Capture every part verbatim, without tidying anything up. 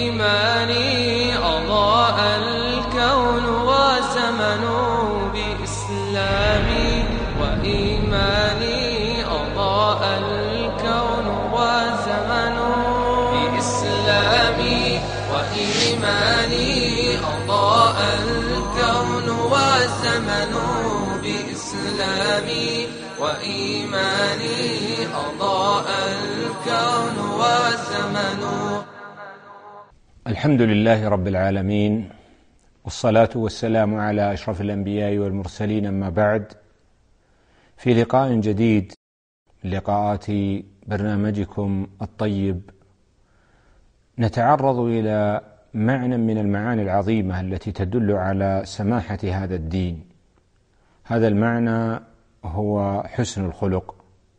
وإيماني أضاء الكون والزمن بإسلامي وإيماني أضاء الكون والزمن بإسلامي وإيماني أضاء الكون والزمن بإسلامي وإيماني أضاء الكون والزمن. الحمد لله رب العالمين، والصلاة والسلام على أشرف الأنبياء والمرسلين، أما بعد، في لقاء جديد من لقاءات برنامجكم الطيب نتعرض إلى معنى من المعاني العظيمة التي تدل على سماحة هذا الدين. هذا المعنى هو حسن الخلق،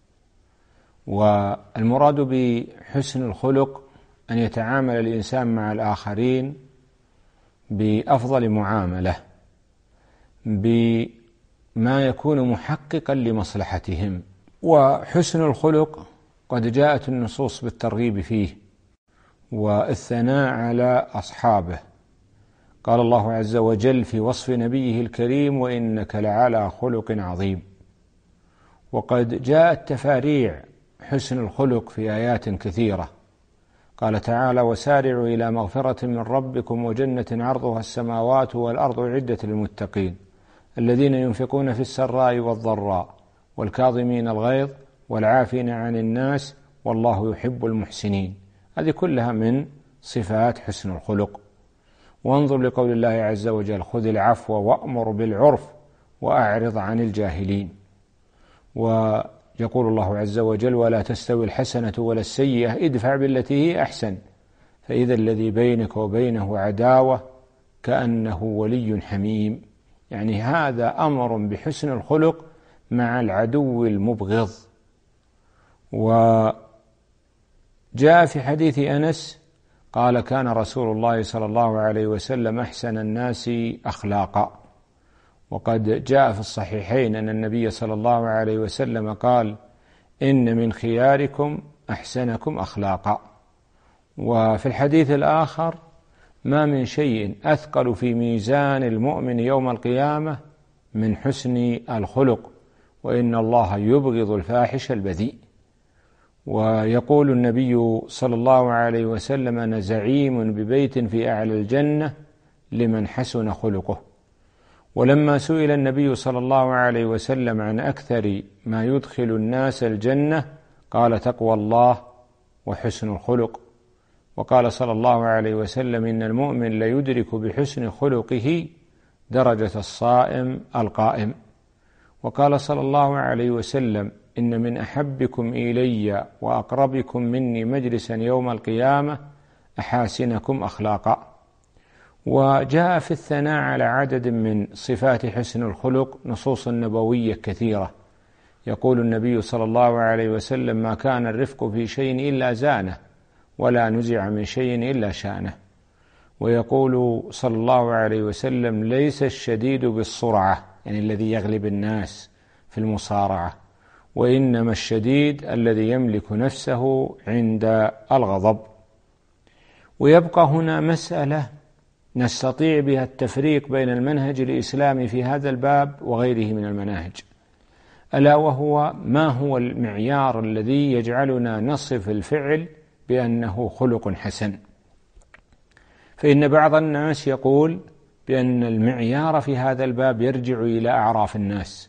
والمراد بحسن الخلق أن يتعامل الإنسان مع الآخرين بأفضل معاملة، بما يكون محققا لمصلحتهم. وحسن الخلق قد جاءت النصوص بالترغيب فيه والثناء على أصحابه. قال الله عز وجل في وصف نبيه الكريم: وإنك لعلى خلق عظيم. وقد جاءت تفاريع حسن الخلق في آيات كثيرة. قال تعالى: وسارعوا إلى مغفرة من ربكم وجنة عرضها السماوات والأرض عدة للمتقين الذين ينفقون في السراء والضراء والكاظمين الغيظ والعافين عن الناس والله يحب المحسنين. هذه كلها من صفات حسن الخلق. وانظر لقول الله عز وجل: خذ العفو وأمر بالعرف وأعرض عن الجاهلين. ويقول الله عز وجل: ولا تستوي الحسنة ولا السيئة ادفع بالتي هي أحسن فإذا الذي بينك وبينه عداوة كأنه ولي حميم. يعني هذا أمر بحسن الخلق مع العدو المبغض. وجاء في حديث أنس قال: كان رسول الله صلى الله عليه وسلم أحسن الناس أخلاقا. وقد جاء في الصحيحين أن النبي صلى الله عليه وسلم قال: إن من خياركم أحسنكم أخلاقا. وفي الحديث الآخر: ما من شيء أثقل في ميزان المؤمن يوم القيامة من حسن الخلق، وإن الله يبغض الفاحش البذيء. ويقول النبي صلى الله عليه وسلم: أنا زعيم ببيت في أعلى الجنة لمن حسن خلقه. ولما سئل النبي صلى الله عليه وسلم عن أكثر ما يدخل الناس الجنة قال: تقوى الله وحسن الخلق. وقال صلى الله عليه وسلم: إن المؤمن ليدرك بحسن خلقه درجة الصائم القائم. وقال صلى الله عليه وسلم: إن من أحبكم إلي وأقربكم مني مجلسا يوم القيامة أحاسنكم أخلاقا. وجاء في الثناء على عدد من صفات حسن الخلق نصوص نبوية كثيرة. يقول النبي صلى الله عليه وسلم: ما كان الرفق في شيء إلا زانه ولا نزع من شيء إلا شانه. ويقول صلى الله عليه وسلم: ليس الشديد بالسرعة، يعني الذي يغلب الناس في المصارعة، وإنما الشديد الذي يملك نفسه عند الغضب. ويبقى هنا مسألة نستطيع بها التفريق بين المنهج الإسلامي في هذا الباب وغيره من المناهج، ألا وهو: ما هو المعيار الذي يجعلنا نصف الفعل بأنه خلق حسن؟ فإن بعض الناس يقول بأن المعيار في هذا الباب يرجع إلى أعراف الناس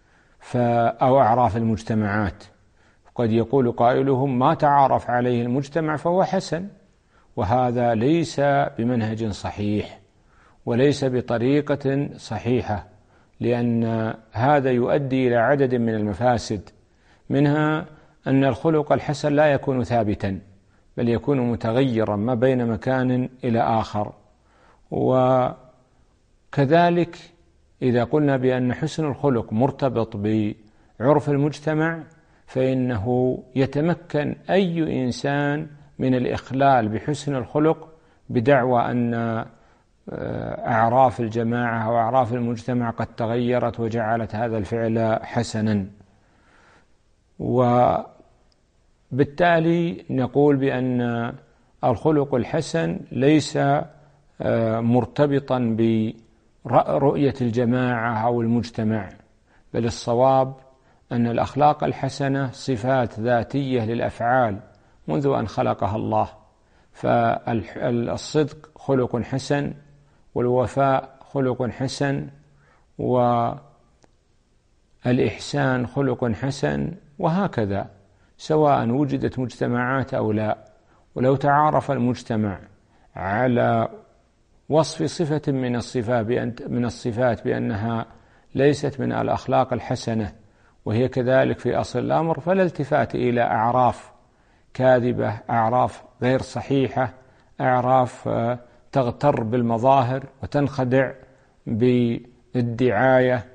أو أعراف المجتمعات. قد يقول قائلهم: ما تعارف عليه المجتمع فهو حسن. وهذا ليس بمنهج صحيح وليس بطريقة صحيحة، لأن هذا يؤدي إلى عدد من المفاسد، منها أن الخلق الحسن لا يكون ثابتا بل يكون متغيرا ما بين مكان إلى آخر. وكذلك إذا قلنا بأن حسن الخلق مرتبط بعرف المجتمع فإنه يتمكن أي إنسان من الإخلال بحسن الخلق بدعوى أن أعراف الجماعة أو أعراف المجتمع قد تغيرت وجعلت هذا الفعل حسنا. وبالتالي نقول بأن الخلق الحسن ليس مرتبطا برؤية الجماعة أو المجتمع، بل الصواب أن الأخلاق الحسنة صفات ذاتية للأفعال منذ أن خلقها الله. فالصدق خلق حسن، والوفاء خلق حسن، والإحسان خلق حسن، وهكذا سواء وجدت مجتمعات أو لا. ولو تعارف المجتمع على وصف صفة من الصفات من الصفات بأنها ليست من الأخلاق الحسنة وهي كذلك في أصل الأمر، فلا التفات إلى أعراف كاذبة، أعراف غير صحيحة، أعراف تغتر بالمظاهر وتنخدع بالدعاية.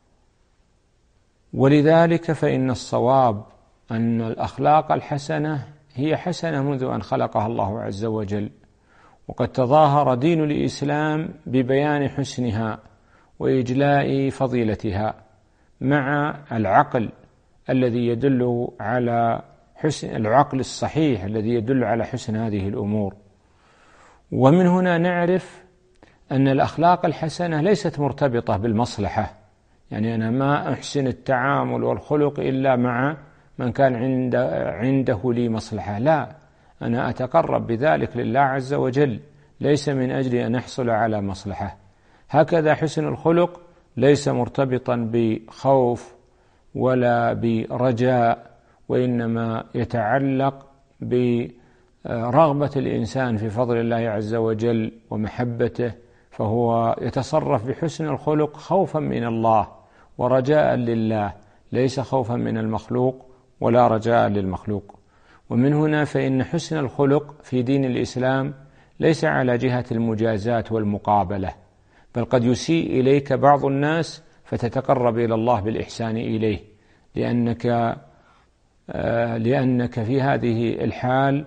ولذلك فإن الصواب أن الأخلاق الحسنة هي حسنة منذ أن خلقها الله عز وجل، وقد تظاهر دين الإسلام ببيان حسنها وإجلاء فضيلتها مع العقل الذي يدل على حسن العقل الصحيح الذي يدل على حسن هذه الأمور. ومن هنا نعرف أن الأخلاق الحسنة ليست مرتبطة بالمصلحة، يعني أنا ما أحسن التعامل والخلق إلا مع من كان عند عنده لي مصلحة، لا، أنا أتقرب بذلك لله عز وجل ليس من أجل أن أحصل على مصلحة. هكذا حسن الخلق ليس مرتبطا بخوف ولا برجاء، وإنما يتعلق برغبة الإنسان في فضل الله عز وجل ومحبته، فهو يتصرف بحسن الخلق خوفا من الله ورجاء لله، ليس خوفا من المخلوق ولا رجاء للمخلوق. ومن هنا فإن حسن الخلق في دين الإسلام ليس على جهة المجازات والمقابلة، بل قد يسيء إليك بعض الناس فتتقرب إلى الله بالإحسان إليه، لأنك لأنك في هذه الحال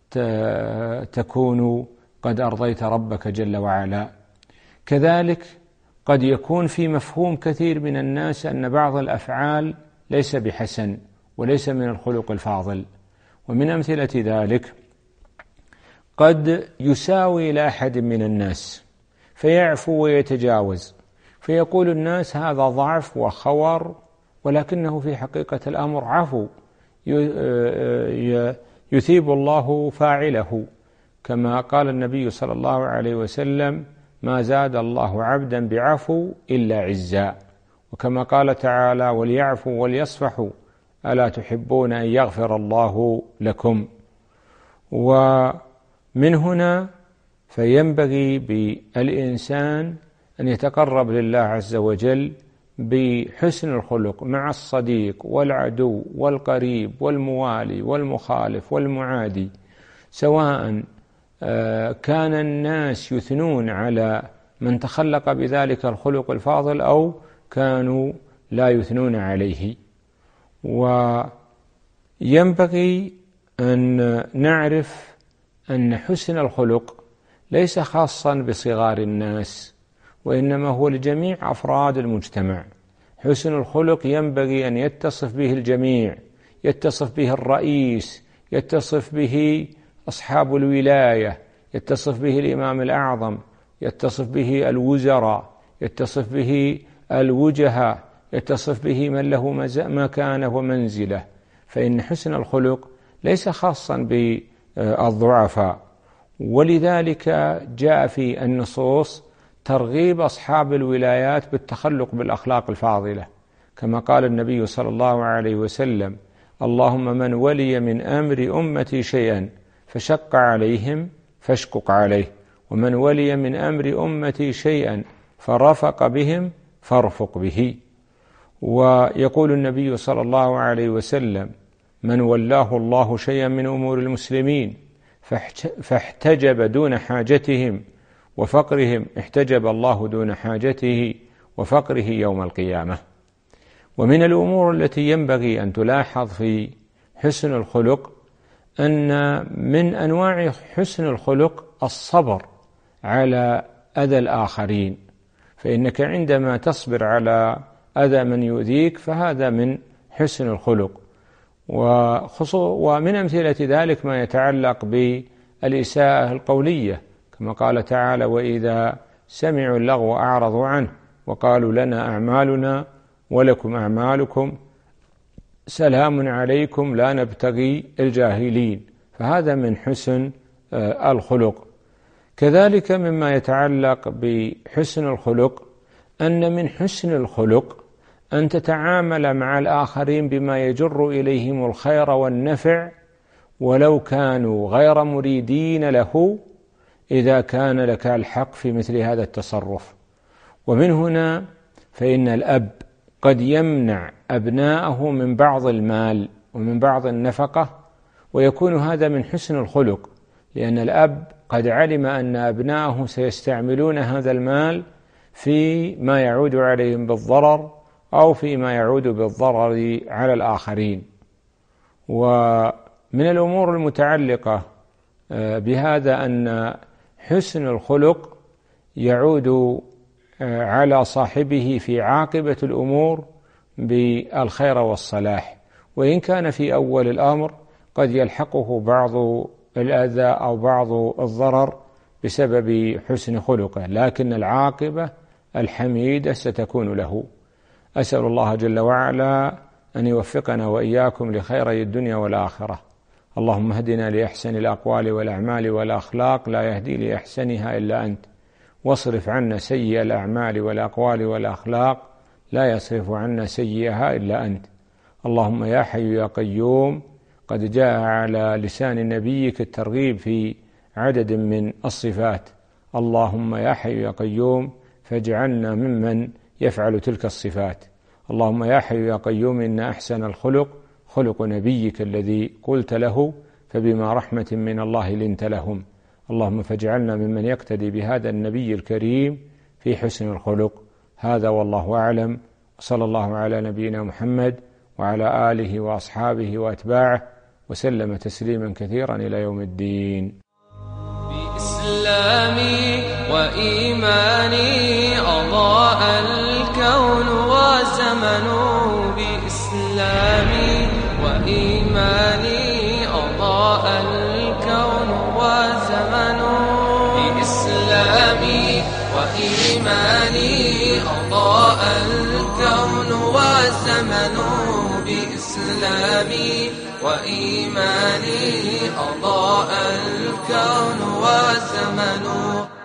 تكون قد أرضيت ربك جل وعلا. كذلك قد يكون في مفهوم كثير من الناس أن بعض الأفعال ليس بحسن وليس من الخلق الفاضل، ومن أمثلة ذلك قد يساوي إلى أحد من الناس فيعفو ويتجاوز، فيقول الناس هذا ضعف وخور، ولكنه في حقيقة الأمر عفو يثيب الله فاعله، كما قال النبي صلى الله عليه وسلم: ما زاد الله عبدا بعفو إلا عزا، وكما قال تعالى: وليعفوا وليصفحوا ألا تحبون أن يغفر الله لكم. ومن هنا فينبغي بالإنسان أن يتقرب لله عز وجل بحسن الخلق مع الصديق والعدو والقريب والموالي والمخالف والمعادي، سواء كان الناس يثنون على من تخلق بذلك الخلق الفاضل أو كانوا لا يثنون عليه. وينبغي أن نعرف أن حسن الخلق ليس خاصا بصغار الناس، وإنما هو لجميع أفراد المجتمع. حسن الخلق ينبغي أن يتصف به الجميع، يتصف به الرئيس، يتصف به أصحاب الولاية، يتصف به الإمام الأعظم، يتصف به الوزراء، يتصف به الوجهاء، يتصف به من له مكانة ومنزلة. فإن حسن الخلق ليس خاصا بالضعفاء، ولذلك جاء في النصوص ترغيب أصحاب الولايات بالتخلق بالأخلاق الفاضلة، كما قال النبي صلى الله عليه وسلم: اللهم من ولي من أمر أمتي شيئا فشق عليهم فاشقق عليه، ومن ولي من أمر أمتي شيئا فرفق بهم فارفق به. ويقول النبي صلى الله عليه وسلم: من ولاه الله شيئا من أمور المسلمين فاحتجب دون حاجتهم وفقرهم احتجب الله دون حاجته وفقره يوم القيامة. ومن الأمور التي ينبغي أن تلاحظ في حسن الخلق أن من أنواع حسن الخلق الصبر على أذى الآخرين، فإنك عندما تصبر على أذى من يؤذيك فهذا من حسن الخلق. ومن أمثلة ذلك ما يتعلق الإساءة القولية، كما قال تعالى: وإذا سمعوا اللغو أعرضوا عنه وقالوا لنا أعمالنا ولكم أعمالكم سلام عليكم لا نبتغي الجاهلين. فهذا من حسن الخلق. كذلك مما يتعلق بحسن الخلق أن من حسن الخلق أن تتعامل مع الآخرين بما يجر إليهم الخير والنفع ولو كانوا غير مريدين له، إذا كان لك الحق في مثل هذا التصرف. ومن هنا فإن الأب قد يمنع أبناءه من بعض المال ومن بعض النفقة، ويكون هذا من حسن الخلق، لأن الأب قد علم أن أبناءه سيستعملون هذا المال في ما يعود عليهم بالضرر أو فيما يعود بالضرر على الآخرين. ومن الأمور المتعلقة بهذا أن حسن الخلق يعود على صاحبه في عاقبة الأمور بالخير والصلاح، وإن كان في أول الأمر قد يلحقه بعض الأذى أو بعض الضرر بسبب حسن خلقه، لكن العاقبة الحميدة ستكون له. أسأل الله جل وعلا أن يوفقنا وإياكم لخيري الدنيا والآخرة. اللهم اهدنا لأحسن الأقوال والأعمال والأخلاق، لا يهدي لأحسنها إلا أنت، واصرف عنا سيئ الأعمال والأقوال والأخلاق، لا يصرف عنا سيئها إلا أنت. اللهم يا حي يا قيوم، قد جاء على لسان نبيك الترغيب في عدد من الصفات. اللهم يا حي يا قيوم فاجعلنا ممن يفعل تلك الصفات. اللهم يا حي يا قيوم إن أحسن الخلق خلق نبيك الذي قلت له فبما رحمة من الله لنت لهم. اللهم فاجعلنا ممن يقتدي بهذا النبي الكريم في حسن الخلق. هذا والله أعلم، صلى الله على نبينا محمد وعلى آله وأصحابه وأتباعه وسلم تسليما كثيرا إلى يوم الدين. بإسلامي وإيماني أضاء الكون وزمن، بإسلامي وإيماني أضاء الكون وزمن، بإسلامي وإيماني أضاء الكون وزمن، بإسلامي وإيماني أضاء الكون وزمن.